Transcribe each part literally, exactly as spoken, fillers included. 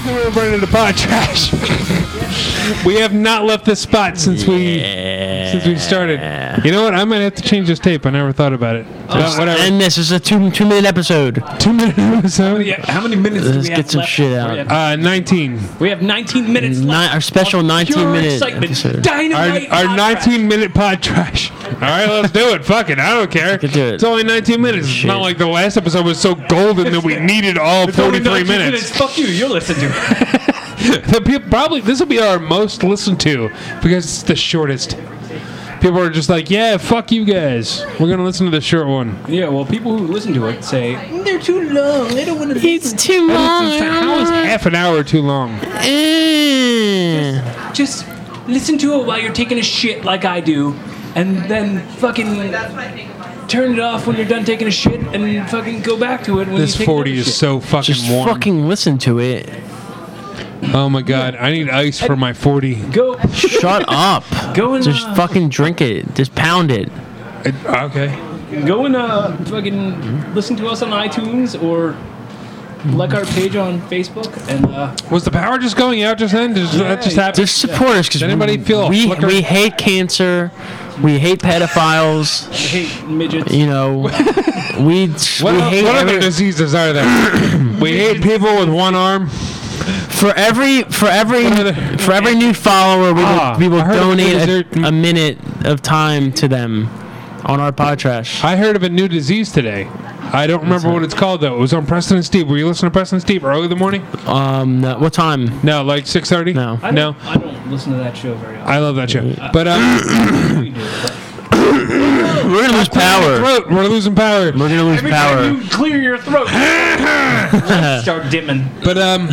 Welcome everybody to the pod trash. We have not left this spot since we yeah. since we started. You know what? I might have to change this tape. I never thought about it. Just But whatever. end this. This is a two two minute episode. Two minute episode. Yeah, how many minutes do Let's we get have some left? shit out. We have, Uh, nineteen. we have nineteen minutes Ni- left. our special of nineteen pure minute excitement. episode. Our, Dynamite. our podcast. nineteen minute pod trash. All right, let's do it. Fuck it. I don't care. can do it. It's only nineteen minutes. It's Shit. not like the last episode was so golden that we needed all It's only forty-three nineteen minutes. Fuck you. You'll listen to it. The people, probably this will be our most listened to because it's the shortest. People are just like, yeah, fuck you guys. We're gonna listen to the short one. Yeah, well, people who listen to it say they're too long. They don't want to. It's too How is, how is half an hour too long? Eh. Just listen to it while you're taking a shit, like I do, and then fucking turn it off when you're done taking a shit, and fucking go back to it when This you take forty another is shit. so fucking Just warm. fucking listen to it. Oh my god, I need ice for my forty. Go. Shut up. Go and Just uh, fucking drink it. Just pound it. It- okay. Go and uh, fucking listen to us on iTunes or like our page on Facebook and uh, Was the power just going out just then? Did that just happen? Just support us because Does anybody feel a we flicker? we hate cancer. We hate pedophiles. I hate midgets. You know, we What, we el- hate what other every, diseases are there? We hate people with one arm. for every for every What are the- for every new follower we will, Ah, we will I heard of donate a a, dessert- a minute of time to them on our pod trash. I heard of a new disease today. I don't remember what it's called though. It was on Preston and Steve. Were you listening to Preston and Steve early in the morning? Um, no, what time? No, like six thirty. No. I no. don't, I don't listen to that show very often. I love that show. But uh, We do, but We're gonna lose power. throat. We're losing power. We're gonna lose every power. time you clear your throat, start dimming. But um,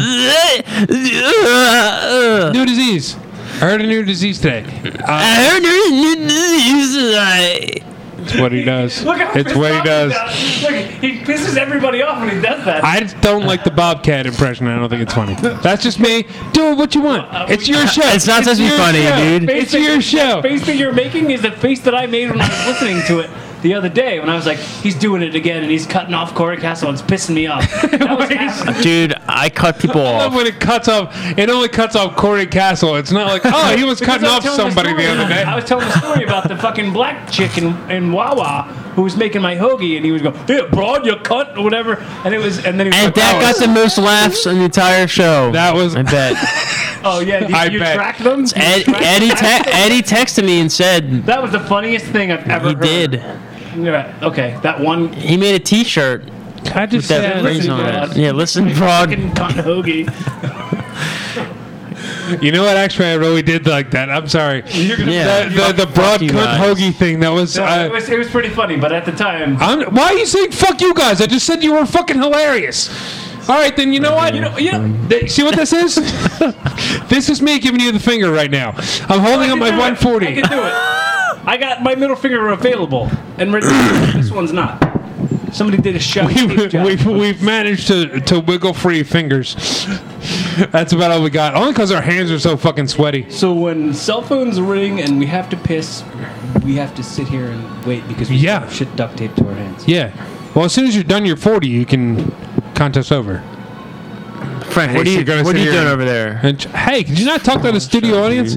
new disease. I heard a new disease today. Uh, I heard there's new news tonight. it's what he does. Look how It's pissed what he off does. does. Look, he pisses everybody off when he does that. I just don't like the Bobcat impression. I don't think it's funny. That's just me. Do what you want. It's your show. It's not supposed to be your funny, show. dude. It's your show. The face that you're making is the face that I made when I was listening to it the other day. When I was like, he's doing it again, and he's cutting off Corey Castle, and it's pissing me off. That was happening. Dude, I cut people I love off. when it cuts off. It only cuts off Corey Castle. It's not like, oh, he was Because cutting I off was telling somebody story- the other day. I was telling a story about the fucking black chick in, in Wawa who was making my hoagie, and he was going, "Yeah, broad, you cut," or whatever, and it was, and then he was And like, that oh, got the most laughs in the entire show. That was- I bet. oh yeah, you, I you bet. tracked them. You Ed, tracked Eddie, them? te- Eddie texted me and said That was the funniest thing I've ever he heard. did. Yeah, okay, that one. He made a T-shirt Can I just that say, Yeah, phrase listen, on broad. it. Yeah, listen, broad. Fucking cotton hoagie. you know what? Actually, I really did like that. I'm sorry. You're gonna Yeah. The, the, the broad you cunt guys. hoagie thing. That was. No, Uh, it was it was pretty funny, but at the time, I'm, why are you saying fuck you guys? I just said you were fucking hilarious. All right, then you know what? you know, you know, Th- See what this is? This is me giving you the finger right now. I'm holding I up can my do it. one forty. I can do it. I got my middle finger available, and right- this one's not. Somebody did a shot. We've, we've, we've managed to, to wiggle free fingers. That's about all we got. Only because our hands are so fucking sweaty. So when cell phones ring and we have to piss, we have to sit here and wait because we Yeah. have shit duct taped to our hands. Yeah. Well, as soon as you're done your forty, you can contest over. Frank, Hey, what are so you, you're gonna what sit are you here doing and- over there? And hey, could you not talk to the studio audience?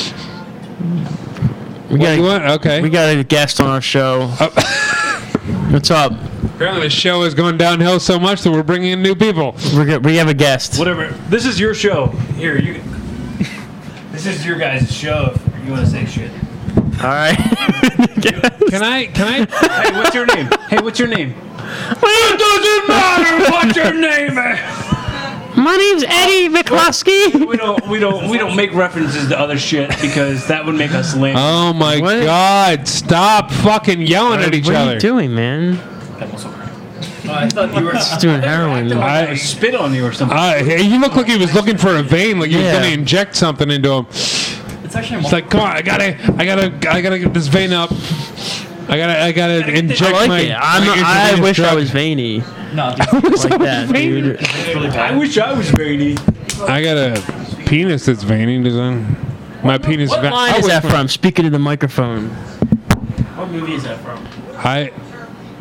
We What got, you want? Okay. we got a guest on our show. What's up? Apparently, the show is going downhill so much that we're bringing in new people. We're, go- we have a guest. Whatever. This is your show. Here, you. This is your guys' show. If you want to say shit. All right. Can I? Can I? Hey, what's your name? Hey, what's your name? It doesn't matter what your name is. My name's Eddie McCluskey. We don't. We don't. We don't make references to other shit because that would make us lame. Oh my What? God! Stop fucking yelling at each what other. are you doing, man? I thought you were He's doing heroin. I spit on you or something. Uh, hey, he looked like he was looking for a vein, like he was Yeah. going to inject something into him. It's actually. It's like, come on, I gotta, I gotta, I gotta get this vein up. I gotta, I gotta get this- inject I like my. it. I'm, my I intravenous wish I drug. was veiny. No, Like that, dude. I wish I was veiny. I got a penis that's veiny. Does that? My penis. What va- line I is wish that my- from? Speaking to the microphone. What movie is that from? I.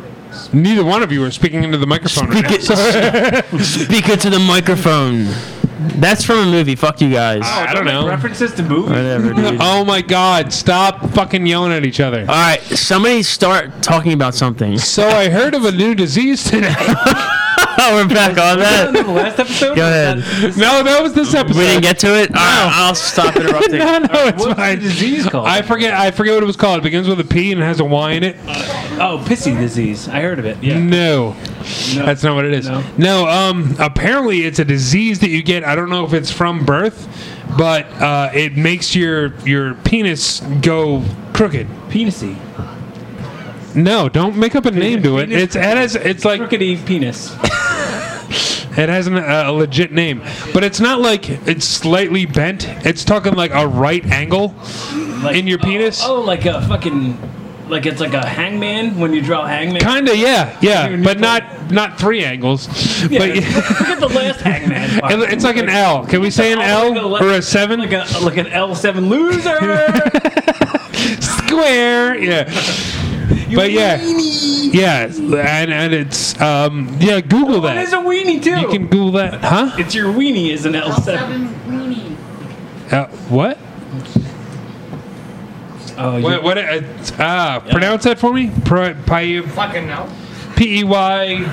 Neither one of you are speaking into the microphone. Right Speak it, speak it to the microphone. That's from a movie. Fuck you guys. I don't know. References to movies. Whatever, dude. Oh my God! Stop fucking yelling at each other. All right, somebody start talking about something. So I heard of a new disease today. We're back on Was that that. the last episode? Go ahead. No, that was this episode. We didn't get to it. All right, I'll stop interrupting. No, no, it's What's the fine. disease called? I forget. I forget what it was called. It begins with a P and has a Y in it. oh, pissy disease. I heard of it. Yeah. No, No. that's not what it is. No. No. Um. Apparently, it's a disease that you get. I don't know if it's from birth, but uh, it makes your your penis go crooked. Penisy. No, don't make up a name to it. It's it has it's like Crookedy penis. it has an, uh, a legit name, but it's not like it's slightly bent. It's talking like a right angle Like, in your penis. Oh, oh, like a fucking, like it's like a hangman when you draw hangman. Kinda, yeah, yeah, When you but draw- not not three angles. Yeah, But look at the last hangman. part. it- it's like an L. Can we say an Oh, like L or a seven? Like a like an L seven loser. Square, yeah. But yeah, yeah, and and it's um yeah. Google It is that. a weenie too. You can Google that, huh? It's your weenie is an L seven. Seven weenie. Uh, what? Oh, you- What? What? Uh, ah, pronounce that for me. Pri- pi- Fucking no. P E Y.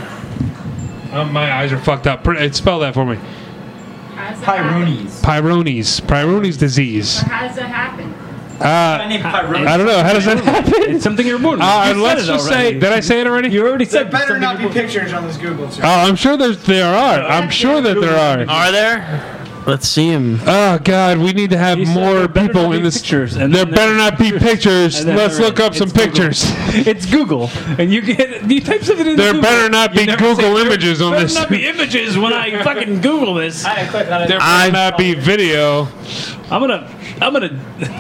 Oh, my eyes are fucked up. Pr- uh, Spell that for me. How does that happen? Pyronies. Peyronie's. Peyronie's disease. How does that happen? Uh, My name I Pyronies. don't know. How does that happen? It's something you're born with. Uh, You said let's it just already. say. Did I say it already? You already There said better something not be you're born- pictures on this Google search. Oh, I'm sure there's there are. I'm sure that there are. Are there? Let's see him. Oh God, we need to have He said more there better people not in be this. pictures, and There then better there- not be pictures. And then Let's there look is. up some It's Google. pictures. It's Google, and you get you type something in. There Google, better not you be never Google say, "There images on better this." not be images when I fucking Google this. I click on it. There I- better not be video. I'm gonna I'm gonna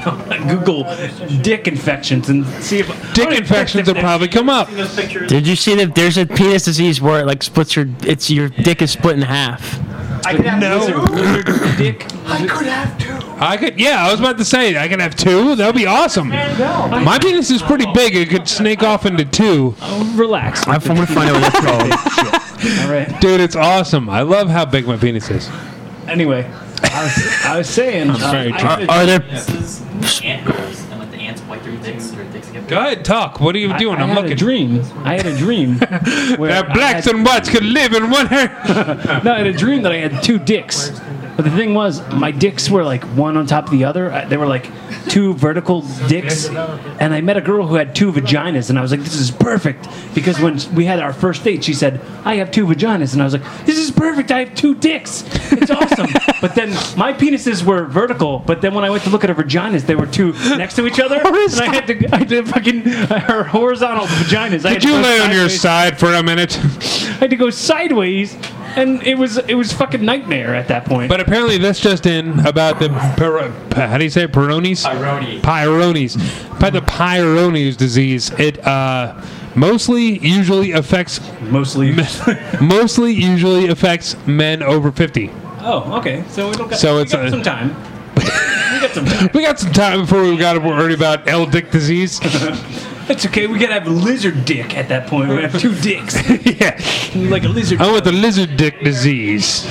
Google dick infections and see if Dick I'm gonna infections text will if- probably come up. Those pictures. Did you see that there's a penis disease where it like splits your it's your dick is split in half? I could have No. two. dick. I could have two. I could, yeah, I was about to say I can have two. That would be awesome. My penis is pretty big. It could snake off into two. Oh, relax. I'm gonna find out what that's called. All right. Dude, it's awesome. I love how big my penis is. Anyway, I was, I was saying. uh, very I drunk. had a- Are there? This is ant girls, and like the ants wipe their dicks, their dicks get Go ahead, talk. What are you I- doing? I I'm had looking. a dream. I had a dream. where That I blacks had- and whites could live in one hair. No, I had a dream that I had two dicks. But the thing was, my dicks were like one on top of the other. I- They were like two vertical dicks. And I met a girl who had two vaginas, and I was like, this is perfect. Because when we had our first date, she said, I have two vaginas. And I was like, this is perfect. I have two dicks. It's awesome. But then my penises were vertical. But then when I went to look at her vaginas, they were two next to each other. And I had to, I had to fucking, her horizontal vaginas. I had Did to you go lay on your sideways. side for a minute? I had to go sideways, and it was it was fucking nightmare at that point. But apparently this just in about the, pyro- how do you say it? Peyronie's? Pyroni. Peyronie's. About the Peyronie's disease. It uh, mostly usually affects, mostly. mostly usually affects men over fifty. Oh, okay. So it'll got, So we it's got a- some time. we got some time. We got some time before we got to worry about L dick disease. It's okay. We gotta have lizard dick at that point. We have two dicks, Yeah. like a lizard. I want the lizard dick disease.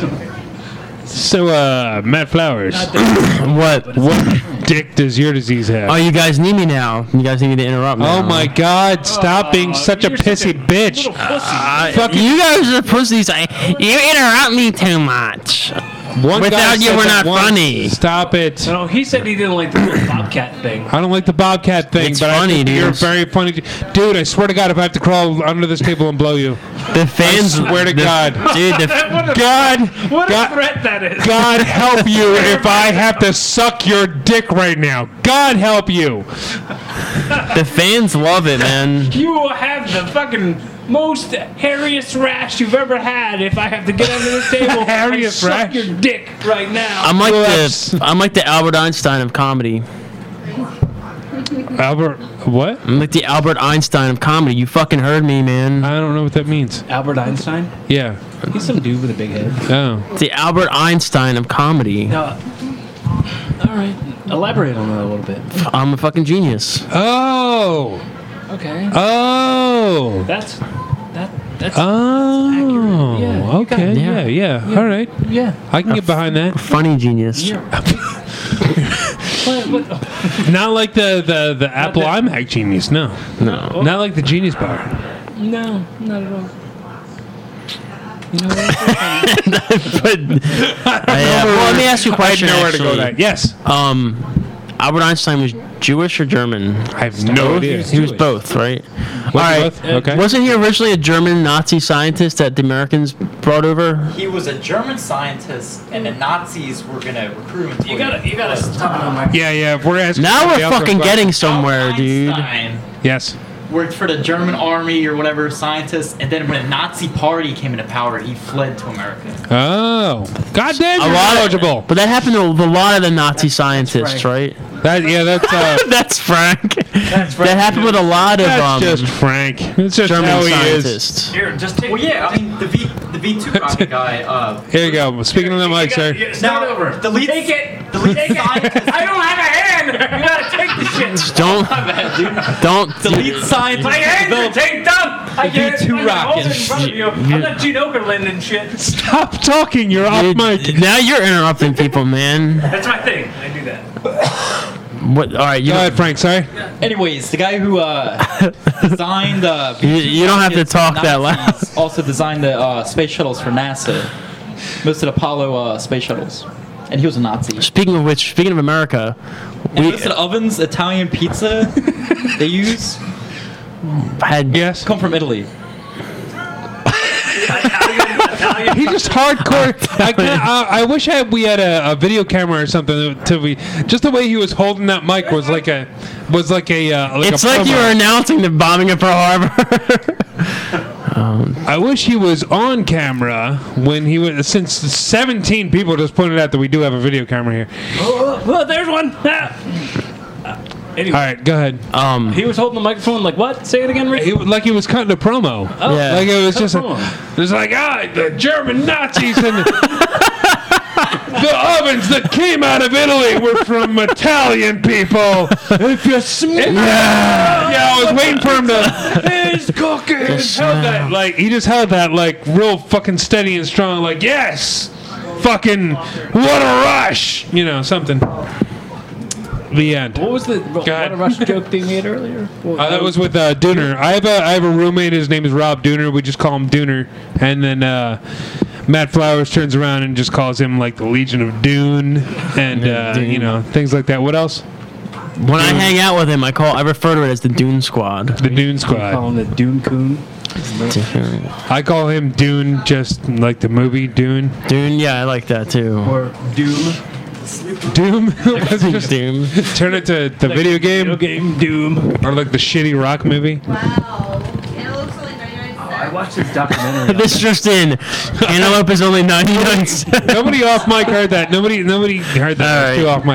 So, uh, Matt Flowers, What? what dick does your disease have? Oh, you guys need me now. You guys need me to interrupt me. Oh now. my God! Stop being such a You're pissy bitch. little pussy. Uh, Fucking- you guys are pussies. I, you interrupt me too much. One guy Without you, said we're that not once. funny. Stop it. no, he said he didn't like the little bobcat thing. I don't like the Bobcat thing, It's but funny, I think dude. you're very funny. Dude, I swear to God, if I have to crawl under this table and blow you, The fans. swear to the- God. dude. The, What a, God, what a God, threat that is. God help you if I have to suck your dick right now. God help you. the fans love it, man. You have the fucking most hairiest rash you've ever had. If I have to get under this table, Hairiest and suck rash? your dick right now. I'm like Well, that's- the I'm like the Albert Einstein of comedy. Albert, what? I'm like the Albert Einstein of comedy. You fucking heard me, man. I don't know what that means. Albert Einstein. Yeah. He's some dude with a big head. Oh. The Albert Einstein of comedy. No. All right. Elaborate on that a little bit. I'm a fucking genius. Oh. Okay. Oh. That's that. That's Oh, accurate. Yeah, you got okay, it. yeah, yeah, Yeah. All right, yeah. I can get behind that. Funny genius. You're- What- what- Not like the the, the Apple the- iMac Genius, no. No. Not like the Genius Bar. No, not at all. You know what? but, uh, yeah. Well, let me ask you a question. I had nowhere to go actually. with that. Yes, Um, Albert Einstein was Jewish or German? I have no idea. He was both, right? Was All right. both? Okay. Wasn't he originally a German Nazi scientist that the Americans brought over? He was a German scientist, and the Nazis were gonna recruit him. You gotta, you gotta stop on my. Yeah, yeah. If we're asking Now somebody we're else fucking a getting question- somewhere, dude. Einstein Yes. worked for the German army or whatever, scientist, and then when the Nazi party came into power, he fled to America. Oh, goddamn, A you're lot of- knowledgeable. But that happened to a lot of the Nazi scientists, right? That yeah, that's uh, That's Frank. That's That happened with a lot of that's um, just Frank. It's just German how he is. scientists. Here, just take. Well, yeah, I mean the V the V two rocket guy. Uh, Here you go. Speaking of the mic, sir. Yeah, start Now, over. the lead- take it. the lead take scientist- it. I don't have a hand. You gotta take the shit. Don't, bad, dude. don't. The lead scientist My hands are developed taped up. I the can't. V two I can hold it in rocket. front of you. I'm not Gene Okerlund and shit. Stop talking. You're off Dude, mic. now you're interrupting people, man. That's my thing. I do that. What? All right, you Go ahead, Frank. Sorry. Anyways, the guy who uh, designed uh, You- you don't have to rockets talk for that Nazis also designed the uh, space shuttles for NASA, most of the Apollo uh, space shuttles, and he was a Nazi. Speaking of which, speaking of America, And we most of the ovens, Italian pizza they use had Yes. come from Italy. He just hardcore. I, can't, I, I wish I, we had a, a video camera or something to we. Just the way he was holding that mic was like a was like a. Uh, like It's a like you promo. were announcing the bombing of Pearl Harbor. I wish he was on camera when he was. Since seventeen people just pointed out that we do have a video camera here. Oh, oh, there's one. Ah. Anyway, All right, go ahead. Um, he was holding the microphone like what? Say it again, Rick. He, like he was cutting a promo. Oh, Yeah. Like it was cut a just. A, promo. it was like ah, the German Nazis and the, the ovens that came out of Italy were from Italian people. If you smell, yeah, yeah, I was waiting for him to. He's cooking. He just held that like he just held that like real fucking steady and strong. Like yes, fucking what a rush, you know something. The end. What was the what ahead. a rush joke they made earlier? Uh, that was with uh, Dooner. I have a I have a roommate. His name is Rob Dooner. We just call him Dooner. And then uh, Matt Flowers turns around and just calls him like the Legion of Dune, and uh, Dune. you know things like that. What else? when I hang out with him, I call I refer to it as the Dune Squad. The Dune Call Squad. him the Dune Coon. I call him Dune, just like the movie Dune. Dune, yeah, I like that too. Or Doom. Doom. Let's just Doom. turn it to the video Video game game Doom. or like the shitty rock movie. Wow. And it looks like ninety-nine I cents. watched this documentary. on This just in. Antelope is only ninety-nine cents. Nobody off mic heard that. Nobody nobody heard that. It was All too off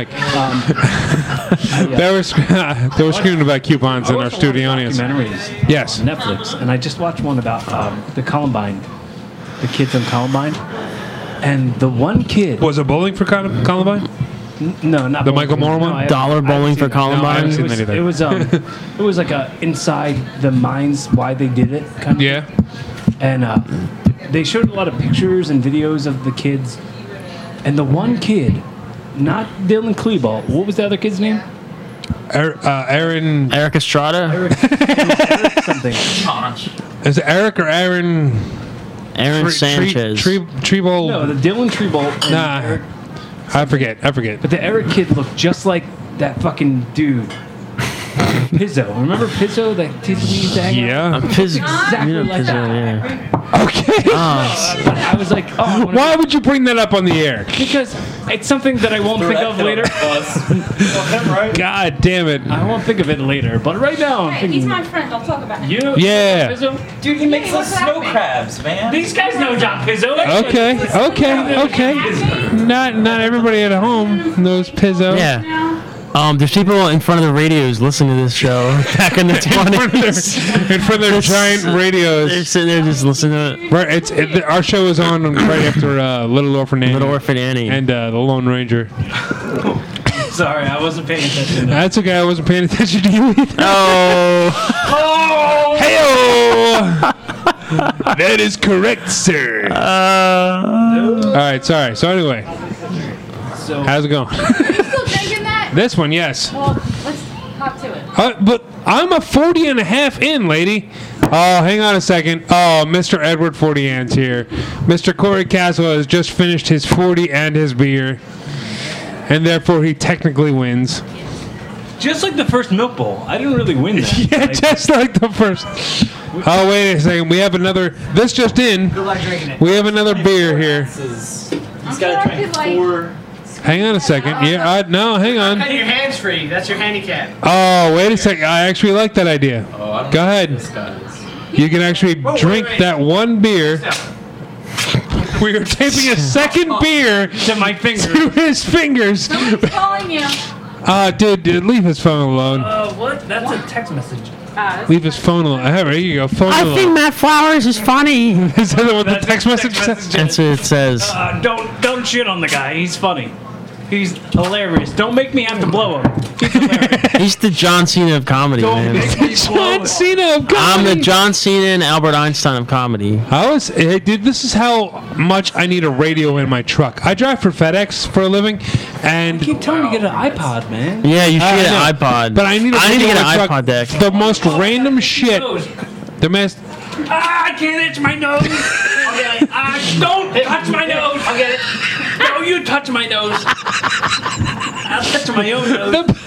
mic. They were sc- they were screaming about coupons I in our watch a lot of studio audience. documentaries Yes. on Netflix, and I just watched one about um, the Columbine, the kids on Columbine, and the one kid. Was it bowling for Col- Columbine? N- No, not The bowling Michael for- Moore no, one? I- Dollar I haven't bowling seen for it. Columbine? No, I haven't It seen was, that either. it was um, it was like a inside the minds why they did it kind of. Yeah. And uh, they showed a lot of pictures and videos of the kids, and the one kid, not Dylan Klebold. What was the other kid's name? Er, uh, Aaron. Eric Estrada? Eric, Eric something. Is it Eric or Aaron? Aaron Tre- Sanchez. Tre- Tre- Treble. No, the Dylan Klebold. and Nah. Eric, I forget. I forget. but the Eric kid looked just like that fucking dude. Pizzo. Remember Pizzo? That kid we used to hang out Yeah. Piz- Exactly you know, like Pizzo, that. yeah. Okay. Oh, with? I was like, oh, I wanna- Why would you bring that up on the air? because it's something that I won't think of later. God damn it. I won't think of it later, but right now I'm Hey, he's thinking. my friend. I'll talk about him. You, Yeah. Pizzo? Dude, he makes Hey, us what's snow happening? crabs, man. These guys know John Pizzo. Okay. Okay. Okay. Not not everybody at home knows Pizzo. yeah. No. Um, there's people in front of the radios listening to this show back in the In front of twenties. their, in front of their giant They're radios. sitting there just listening to it. Right, it's it, our show is on right after uh, Little Orphan Annie Little Orphan Annie. and uh, the Lone Ranger. Sorry, I wasn't paying attention. That's okay. I wasn't paying attention to you either. oh, Heyo! That is correct, sir. Uh, All right, sorry. So anyway, So how's it going? Are you still drinking that? This one, yes. Well, let's hop to it. Uh, but I'm a forty and a half in, lady. Oh, hang on a second. Oh, Mister Edward forty Hands here. Mister Corey Castle has just finished his forty and his beer. And therefore, he technically wins. just like the first Milk Bowl, I didn't really win that. Yeah, Like, just like the first. Oh, wait a second. We have another. This just in. Good luck drinking it. We have another beer here. He's I'm got to sorry, drink like- four. Hang on a second. Yeah, uh, no, hang on. Cut your hands free. That's your handicap. Oh, wait a second. I actually like that idea. Oh, I don't Go know ahead. This guy's. You can actually wait, drink wait. that one beer. So, We are taping a second beer to my finger. to his fingers. Someone's calling you. Uh, dude, dude, leave his phone alone. Uh, what? That's a text message. Uh, Leave his phone alone. Hey, there you go. Phone I alone. think Matt Flowers is funny. Is that what the That's text a message text says? That's what it says. Uh, don't don't shit on the guy. He's funny. He's hilarious. Don't make me have to blow him. He's hilarious. He's the John Cena of comedy, Don't man. make me blow John him. Cena of I'm comedy. the John Cena and Albert Einstein of comedy. I was, hey, dude, this is how much I need a radio in my truck. I drive for FedEx for a living, and Keep telling me to get an iPod, man. Yeah, you should I get know, an iPod. But I need a I need to radio get in my an truck. iPod deck. The most random shit. The most. Ah, I can't itch my nose. I'll get it. Ah, don't touch my nose. I'll get it. No, you touch my nose. I'll touch my own nose.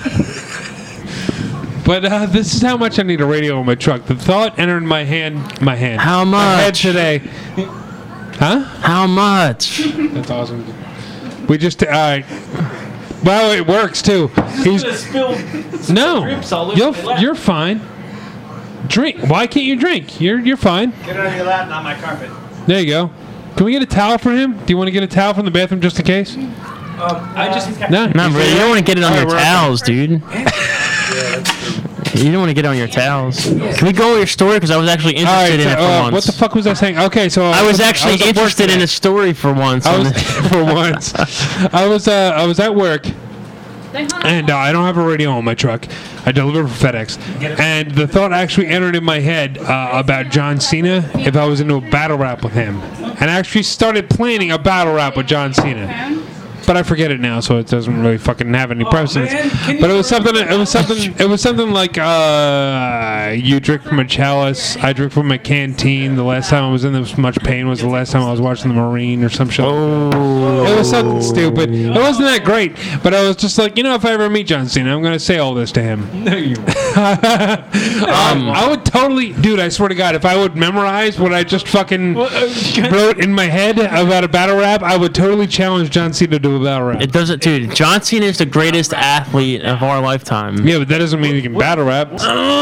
But uh, this is how much I need a radio in my truck. The thought entered my hand, my hand, How my head much? today. Huh? How much? That's awesome. We just, all right. Well, it works too. He's Gonna spill no. drips all over You'll, my lap. you're fine. Drink. Why can't you drink? You're you're fine. Get it on your lap, not my carpet. There you go. Can we get a towel for him? Do you want to get a towel from the bathroom just in case? Um, I just. No. Not really. You don't want to get it on All your right, we're towels, dude. You don't want to get it on your towels. Can we go with your story? Because I was actually All right. interested in So, it for uh, once. what the fuck was I saying? Okay, so I was I actually at work interested in today. a story for once. I on was the- for once. I was uh, I was at work. they hung And uh, I don't have a radio on my truck. I deliver for FedEx. And the thought actually entered in my head uh, about John Cena if I was into a battle rap with him. And I actually started planning a battle rap with John Cena. But I forget it now, so it doesn't really fucking have any precedence. man, can you But it was something. It was something. It was something like uh, you drink from a chalice. I drink from a canteen. The last time I was in this much pain was the last time I was watching the Marine or some shit. Oh. It was something stupid. It wasn't that great, but I was just like, you know, if I ever meet John Cena, I'm gonna say all this to him. No, you won't. um, I would totally, dude. I swear to God, if I would memorize what I just fucking wrote in my head about a battle rap, I would totally challenge John Cena to do a battle rap. It doesn't, dude. John Cena is the greatest athlete of our lifetime. Yeah, but that doesn't mean he can battle rap.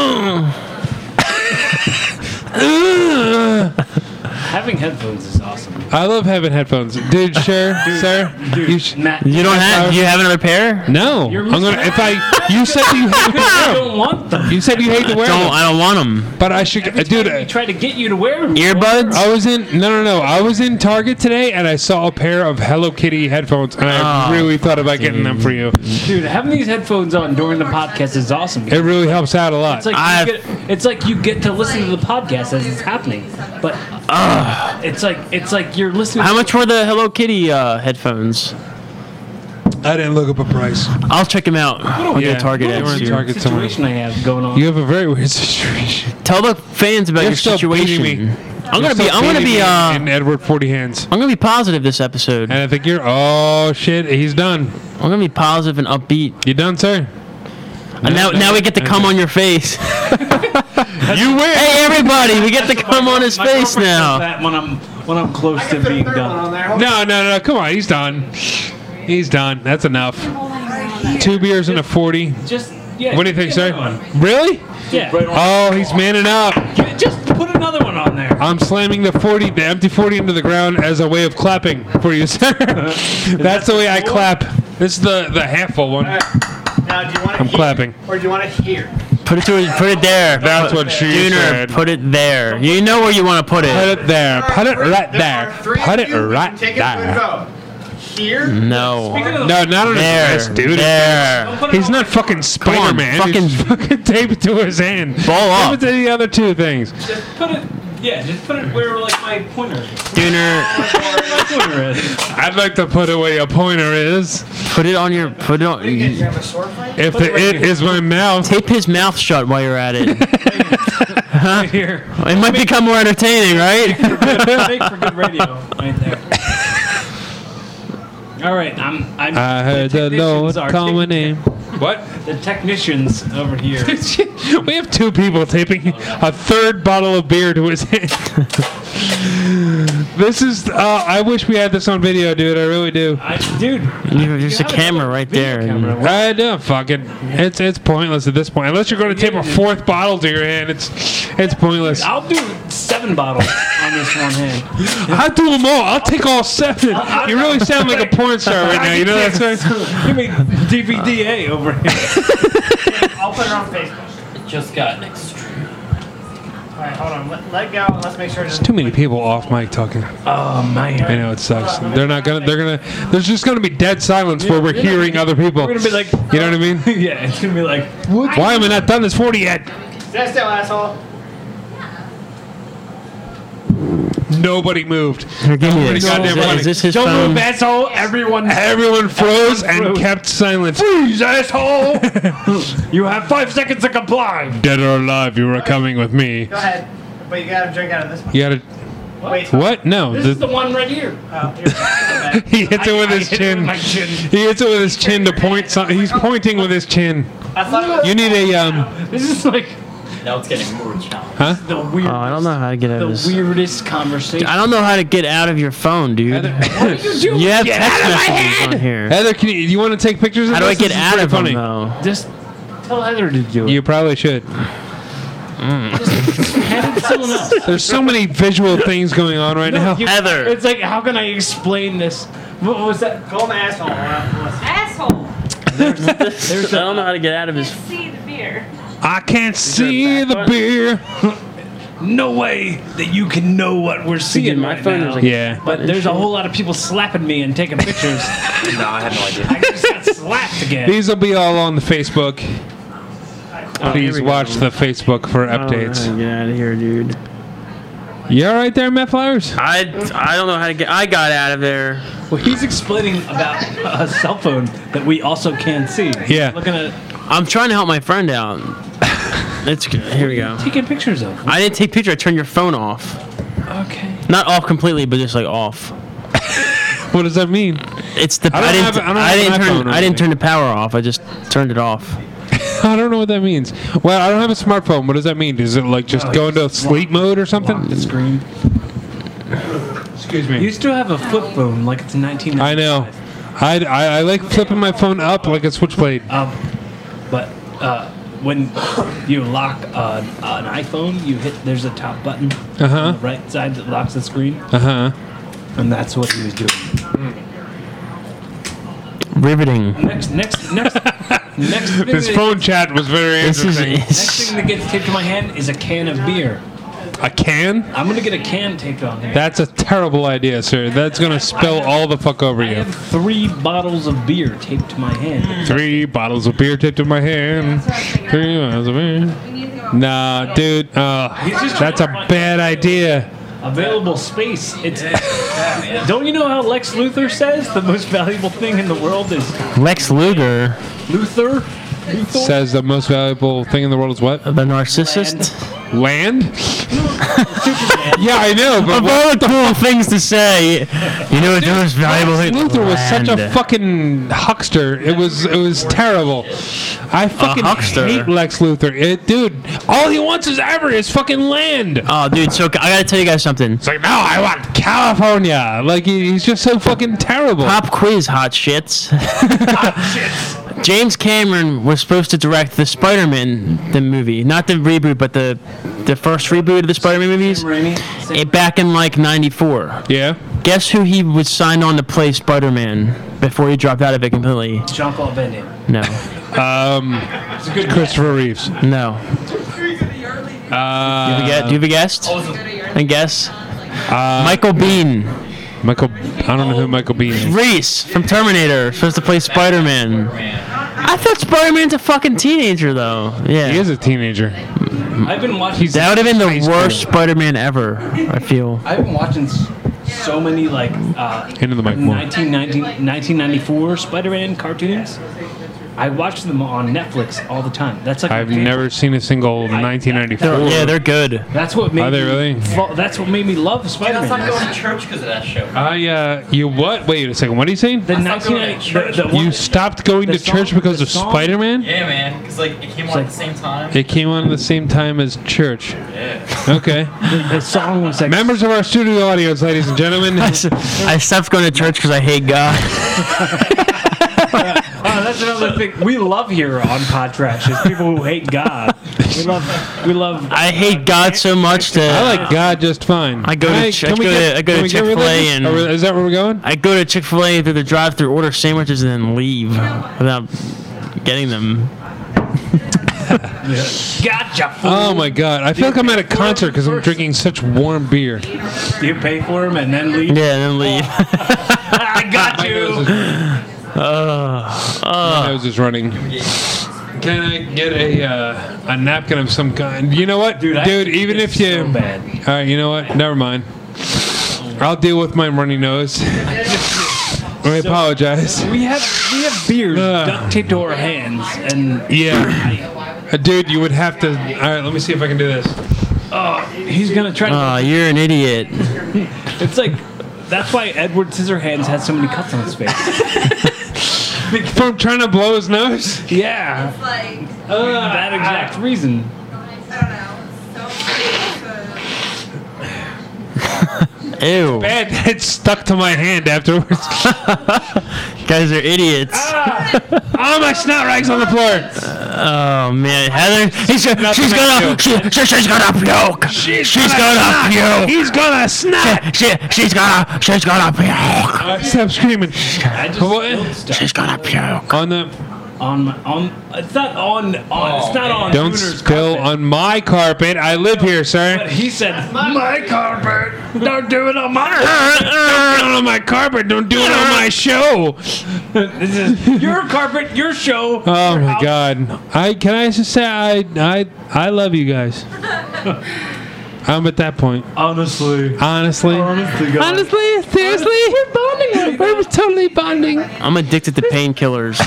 Having headphones is awesome. I love having headphones, dude. Sure, sir. Dude, You sh- Matt, You don't have? Do you have another pair? no, You're I'm gonna. If I, you said you hate to I wear them. don't want them. You said you hate to wear Don't. them, I don't want them. but I should, Every dude. time we uh, try to get you to wear them. Earbuds? I was in no no no I was in Target today and I saw a pair of Hello Kitty headphones and I Oh, really thought about getting them for you. Dude, having these headphones on during the podcast is awesome. It really helps out a lot. It's like I've- you get, it's like you get to listen to the podcast as it's happening, but uh, it's like it's like you're listening. How much were the Hello Kitty uh, headphones? I didn't look up a price. I'll check them out. I'll Yeah, get a Target they were next in year. Target somewhere. situation I have going on. You have a very weird situation. Tell the fans about You're your still situation. beating me. I'm You're gonna be. still I'm gonna beating be. me Uh, in Edward forty hands. I'm gonna be positive this episode. And I think you're. Oh shit, he's done. I'm gonna be positive and upbeat. You done, sir? And now, now we get to come on your face. You win. Hey, everybody, we get to come on his My face girlfriend does now. That when I'm when I'm close to Put a being third one on done. there. Hold No, no, no. Come on, he's done. He's done. That's enough. Two beers and a forty. Just yeah. What do you think, get sir? another one. Really? Yeah. Oh, he's manning up. Get- Just put another one on there. I'm slamming the forty, the empty forty into the ground as a way of clapping for you, sir. That's the way I clap. This is the, the half full one. on. Now, do you want it I'm here, clapping. or do you want it here? Put it to. Put it there. That's what she Junior, said. put it there. You know where you want to put Put it. it there. Put it right There there. are three Put of it you. We right can take it to a there. go. Here. No. No, not on his There. wrist, dude. There. He's not fucking Spider-Man. fucking- He's fucking tape it to his hand. Ball Tape up. it to the other two things. Just put it Yeah, just put it where like my pointer is. Dooner, My pointer is. I'd like to put it where your pointer is. put it on your, put it on, You guys have a sword fight? If the it is my mouth. tape his mouth shut while you're at it. Right here. It might become more entertaining, right? Make for good radio. Right there. All right, I'm. I'm I heard the technicians Lord are call my taking- name. What? The technicians over here. We have two people taping a third bottle of beer to his hand. This is. Uh, I wish we had this on video, dude. I really do. I, dude, You- There's you a have camera another right video there. camera. I don't fucking. It's it's pointless at this point. Unless you're going to tape a fourth bottle to your hand, it's it's pointless. I'll do seven bottles on this one hand. I'll do them all. I'll take all seven. You really sound like a porn star right now. You know that saying? Give me D V D A over here. I'll put it on Facebook. It just got extreme. All right, hold on. Let, let go. Let's make sure. There's too many people off mic talking. Oh man. I know it sucks. They're not gonna. They're gonna. There's just gonna be dead silence where we're hearing other people. We're gonna be like, You know what I mean? yeah, it's gonna be like, Why am I not done this forty yet? Stand still, asshole. Nobody moved. Here, give me Pretty this. goddamn Is, that- funny. is this his don't phone? move, asshole. Everyone, Everyone froze and froze. kept silent. freeze, asshole. You have five seconds to comply. Dead or alive, you are coming with me. Go ahead. But you gotta drink out of this one. You gotta. Wait. What? No. This the- is the one right here. Oh, here. Okay. he hits it with I- I his hit it chin. with my chin. He hits it with his chin to point. Some, he's pointing with his chin. I thought it was. You need a um. This is like Now it's getting more challenging. Huh? the weirdest. Oh, I don't know how to get out The of this. weirdest conversation. I don't know how to get out of your phone, dude. What are you doing? You have Get text out of my messages head. on here. Heather, can you, you want to take pictures of How do I this? get This is out pretty of them, funny. though? Just tell Heather to do it. You probably should. Hand it to someone else. There's so many visual things going on right now. You- Heather. It's like, how can I explain this? What was that? Call him asshole. Uh, Asshole. There's, I don't know how to get out of Can't his. see the beer. I can't see the beer. No way that you can know what we're seeing my right phone now. is like- Yeah. But there's a whole lot of people slapping me and taking pictures. No, I have no idea. I just got slapped again. These will be all on the Facebook. Oh, Please here we watch go. the Facebook for I don't know how updates. to get out of here, dude. You all right there, Matt Flowers? I, I don't know how to get. I got out of there. Well, he's explaining about a cell phone that we also can't see. He's Yeah. Looking at I'm trying to help my friend out. It's good. Here we go. taking pictures of. I didn't take picture. I turned your phone off. Okay. Not off completely, but just like off. What does that mean? It's the. I I, don't didn't. have- I don't I have didn't an turn. iPhone or I didn't anything. turn the power off. I just turned it off. I don't know what that means. Well, I don't have a smartphone. What does that mean? Does it like just go into sleep mode or Lock something? the screen. Excuse You me. used to have a flip phone like it's nineteen I ninety-five. know. I, I, I like flipping my phone up like a switchblade. Um, but uh, when you lock uh, an iPhone, you hit there's a top button Uh-huh. on the right side that locks the screen, Uh huh. and that's what he was doing. Riveting. Next, next, next, next thing, This that, phone chat was very This is. interesting. next thing that gets taped to my hand is a can of beer. A can? I'm gonna get a can taped on there. That's a terrible idea, sir. That's gonna spill all the fuck over I you. have three bottles of beer taped to my hand. Three bottles of beer taped to my hand. Three bottles of beer. Nah, dude. Uh, that's a bad idea. Available space. It's. Don't you know how Lex Luthor says the most valuable thing in the world is Lex Luger, Luthor? Luthor? Says the most valuable thing in the world is what? the narcissist. Land? Yeah, I know, but Of what- all the cool things to say, you know what the most valuable thing? Luther was such a Land. fucking huckster. It was it was terrible. I fucking huckster? hate Lex Luthor. It, dude, all he wants is ever is fucking land. Oh, dude. So I gotta tell you guys something. It's like, no, I want California. Like he, he's just so fucking terrible. Pop quiz, hot shits. James Cameron was supposed to direct the Spider-Man the movie, not the reboot, but the the first reboot of the Spider-Man movies. Raimi? Eh, back in like ninety-four. Yeah. Guess who he was signed on to play Spider-Man before he dropped out of it completely? Jean-Paul Van Damme. No, Um, Christopher Reeves. no. Uh, Do you have a guess? Do you have a guess? And guess? uh, Michael Biehn. Michael. I don't know who Michael Biehn is. Reese from Terminator, supposed to play Spider-Man. I thought Spider-Man's a fucking teenager, though. Yeah. He is a teenager. I've been watching. That would have been High the school. worst Spider-Man ever. I feel. I've been watching s- so many like uh, Into the mic more. nineteen ninety, nineteen ninety-four Spider-Man cartoons. I watch them on Netflix all the time. That's like my I've favorite. never seen a single nineteen ninety-four. They're- yeah, they're good. That's what made Are they me, really? fa- That's what made me love Dude, I stopped Spider-Man. going to church because of that show. I, uh, you what? Wait a second. What are you saying? The I stopped nineteen going to ninety. church. The, the one, You stopped going the to song- church because the of song- Spider-Man? Yeah, man. Because like it came on like- at the same time. It came on at the same time as church. Yeah. Okay. the song was like Members of our studio audience, ladies and gentlemen. I, s- I stopped going to church because I hate God. Oh, that's another thing we love here on Pod Trash is people who hate God. We love, we love. I hate God so much that I like God just fine. I go to Hey, ch- can I we go get- to- I go can to we get Chick-fil-A religious? and- Are we- Is that where we're going? I go to Chick-fil-A through the drive-thru, order sandwiches, and then leave without getting them. Gotcha. Fool. Oh my God! I feel like I'm at a concert because I'm drinking such warm beer. You pay for them and then leave. Yeah, and then leave. I got you. My nose is running. Can I get a uh, a napkin of some kind? You know what, Dude, I dude? have to Even piss if you, so bad. all right, you know what? Never mind. I'll deal with my runny nose. I apologize. We have we have beers Ugh. duct taped to our hands, and Yeah, uh, dude, you would have to. All right, let me see if I can do this. uh, he's gonna try to. Oh, you're an idiot. It's like that's why Edward Scissorhands has so many cuts on his face. From trying to blow his nose. Yeah, Like, uh, that exact reason. I don't know. So Ew. Bad, it stuck to my hand afterwards. You guys are idiots. Oh, my snot rags on the floor. Oh man, Heather, he's, she's gonna, she, she, she's gonna puke. She's, gonna puke. He's gonna snot. She, she's gonna, she's gonna puke. Uh, stop screaming. I just What? spilled stuff She's gonna puke. On the. on my, on. It's not on. on it's not on. Don't Booner's spill carpet. on my carpet. I live here, sir. But he said my carpet. Don't do it on my. Don't do it on my carpet. Don't do it on my show. This is your carpet, your show. Oh your my house. God! I can I just say I I I love you guys. I'm at that point. Honestly. Honestly. Honestly, God. Honestly, seriously, we're bonding. We're totally bonding. I'm addicted to painkillers.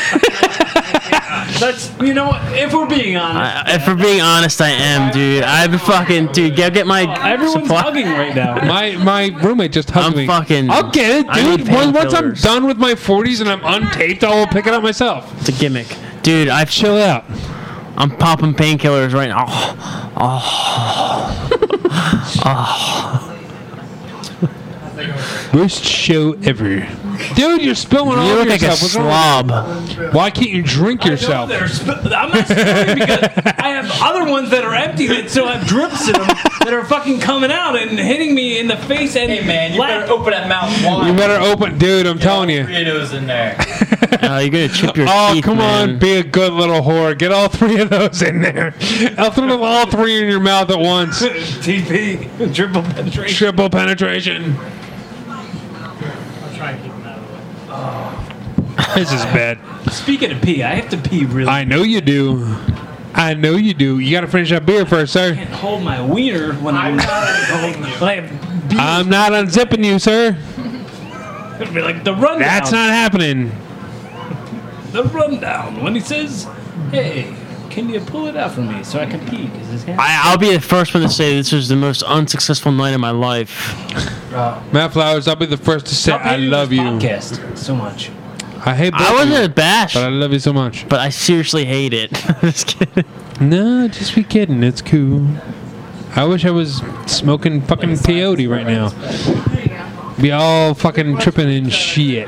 That's you know what? If we're being honest, I- If we're being honest, I am, dude. I've been fucking, dude. Get get my everyone's supply. hugging right now. My my roommate just hugged I'm me. fucking- I'll get it, I need dude. Once once I'm painkillers. done with my forties and I'm untaped, I will pick it up myself. It's a gimmick, dude. I've Chill out. I'm popping painkillers right now. Oh, Worst show ever. Dude, you're spilling all you over look like a yourself. What's wrong with slob. you? Why can't you drink yourself? I know they're sp- I'm not spilling because I have other ones that are empty that still have drips in them that are fucking coming out and hitting me in the face and Hey man, you lap. better open that mouth wide. You better open, dude. I'm telling you. Burritos in there. Uh, you're gonna chip your Oh, teeth, come man. on, be a good little whore. Get all three of those in there. I'll throw all three in your mouth at once. T P, triple penetration. Triple penetration. I'll try and keep them out of the way. This is bad. Speaking of pee, I have to pee really. I know you do. I know you do. You got to finish that beer first, sir. can't hold my wiener when I'm, I'm not unzipping you. when I have beer. I'm not unzipping you, sir. It'd be like the rundown. That's not happening. the rundown when he says, "Hey, can you pull it out for me so I can pee?" Because his hand. I, I'll be the first one to say this was the most unsuccessful night of my life. Matt Flowers, I'll be the first to say Stop I hating love this you. Podcast so much. I hate both I of wasn't you, abashed, but I love you so much. but I seriously hate it. Just kidding. No, just be kidding. It's cool. I wish I was smoking fucking peyote right now. there you go. Be all fucking tripping and shit.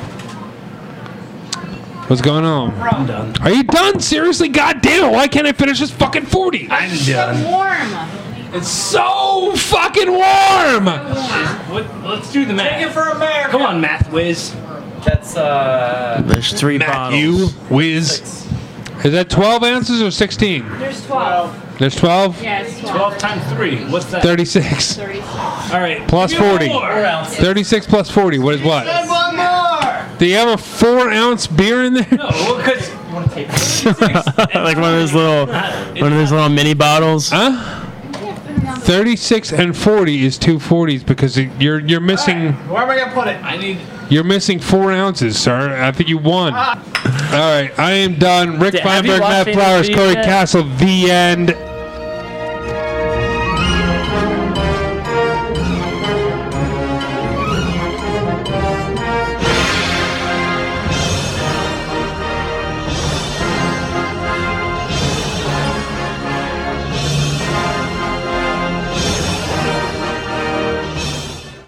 What's going on? I'm done. Are you done? Seriously? God damn it. Why can't I finish this fucking forty? I'm It's done. warm. It's so fucking warm. What, let's do the Take it math. for America. Come on, math whiz. That's uh. There's three Matthew, bottles. whiz. Is that twelve ounces or sixteen? There's twelve. There's twelve? Yeah, it's twelve. twelve times three. What's that? thirty-six. thirty-six. All right. Plus give me forty. more. Four ounces. thirty-six plus forty. What is what? One more. Do you have a four ounce beer in there? No, because Like one of those little, one of those little mini bottles. Huh? thirty-six and forty is two forties because you're you're missing. Where am I gonna put it? I need. You're missing four ounces, sir. I think you won. All right, I am done. Rick Have you Feinberg, watched Matt any Flowers, of these Corey yet? Castle. The end.